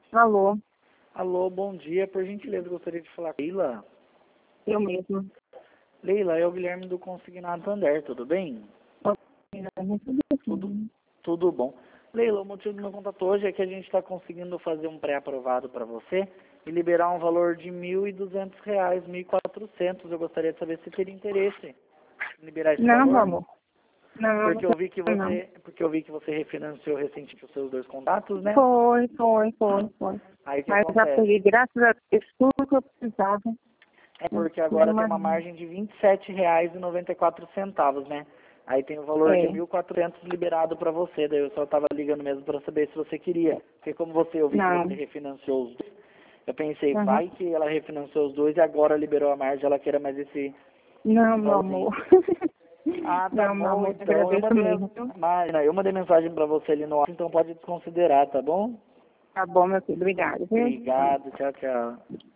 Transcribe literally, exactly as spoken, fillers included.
Alô, Alô, bom dia. Por gentileza, gostaria de falar com a Leila. eu mesmo. Leila, é o Guilherme do Consignado Santander, tudo bem? Tudo, tudo bom. Leila, o motivo do meu contato hoje é que a gente está conseguindo fazer um pré-aprovado para você e liberar um valor de mil e duzentos reais, mil e quatrocentos. Eu gostaria de saber se teria interesse em liberar esse Não, valor. vamos. Não, Porque eu vi que não. você, porque eu vi que você refinanciou recentemente os seus dois contatos, né? Foi, foi, foi, foi. Aí o que Mas já acontece? peguei, graças a Deus, tudo que eu precisava. É porque agora tem uma margem de vinte e sete reais e noventa e quatro centavos, né? Aí tem o valor de É. mil e quatrocentos liberado para você, daí eu só estava ligando mesmo para saber se você queria. Porque como você, eu vi Não. que você refinanciou os dois, eu pensei, Uhum. vai que ela refinanciou os dois e agora liberou a margem, ela queira mais esse Não, meu valorzinho. amor. Ah, tá Não, meu bom, amor, eu então eu agradeço mandei, mesmo. Viu? mas, eu mandei mensagem para você ali no WhatsApp, então pode desconsiderar, tá bom? Tá bom, meu filho, obrigado, viu? Obrigado, tchau, tchau.